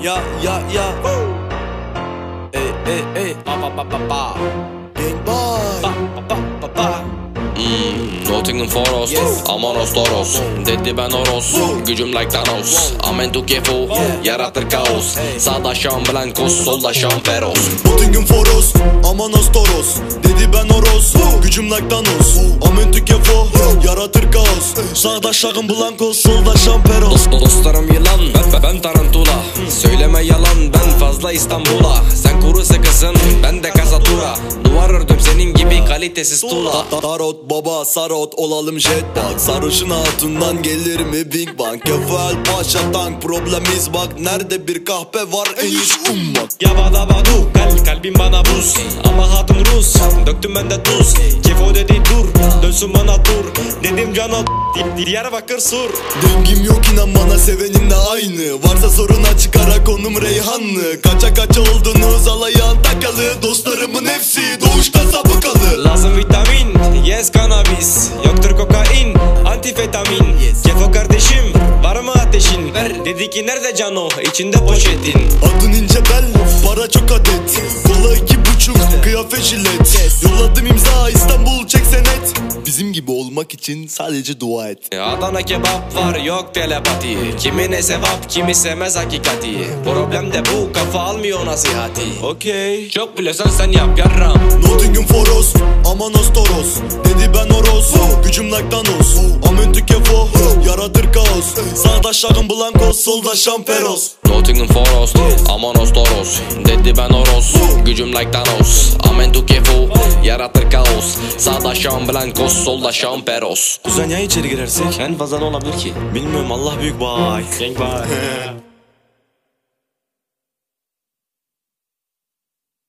Ya. Ey. Ba. Gang boy. Ba. Nottingham Forest, Amanos Toros. Dedi ben Oros, gücüm like Thanos. Amen to kefo, yaratır kaos. Sağda Sean Blancos, solda Sean Feroz. Nottingham Forest, Amanos Toros. Dedi ben Oros, gücüm like Thanos. Amen to kefo, yaratır kaos. Sağda Sean Blancos, solda Sean Feroz. Dostlarım yılan, ben tarantula. Söyleme yalan, ben fazla İstanbul'a. Sen kuru sıkısın, ben de kasatura. Duvar ördüm senin gibi kalitesiz tuğla. Tarot baba sarot olalım jetpack. Sarışın hatundan gelir mi Big Bang? Kefal paşa tank problemiz bak. Nerede bir kahpe var en iyisi ummak. Yabada badu kalbim bana buz. Ama hatun Rus, döktüm ben de tuz. Kefo dedi dur, dönsün bana tur. Dedim cana Diyarbakır sur. Dengim yok inan bana sevenimle aynı. Varsa sorun açık ara konum Reyhanlı. Kaça oldunuz alayan takalı. Dostlarımın hepsi doğuşta sabıkalı. Lazım vitamin, yes cannabis. Yoktur kokain, antifetamin. Kefo kardeşim, var mı ateşin? Dedi ki nerede cano, içinde poşetin. Adın ince bel, para çok adet. Kola 2,5, kıyafet jilet. Yolladım imza İstanbul çek senet. Bizim gibi olmak için sadece dua et. Adana kebap var yok telepati. Kimine sevap kimi sevmez hakikati. Problem de bu kafa almıyor nasihati. Okey. Çok biliyorsan sen yap yarram. Nottingham Forest, Amanos Toros. Dedi ben Oros, gücüm like Thanos. Amen to kefo, yaratır kaos. Sağda Sean Blancos, solda Sean Feroz. Nottingham Forest, Amanos Toros. Dedi ben Oros, gücüm like Thanos. Amen to kefo, yaratır kaos. Sağda Sean Blancos, solda Sean Feroz. Kuzen ya içeri girersek? En fazla ne olabilir ki? Bilmiyorum, Allah büyük, bye. Gang bye.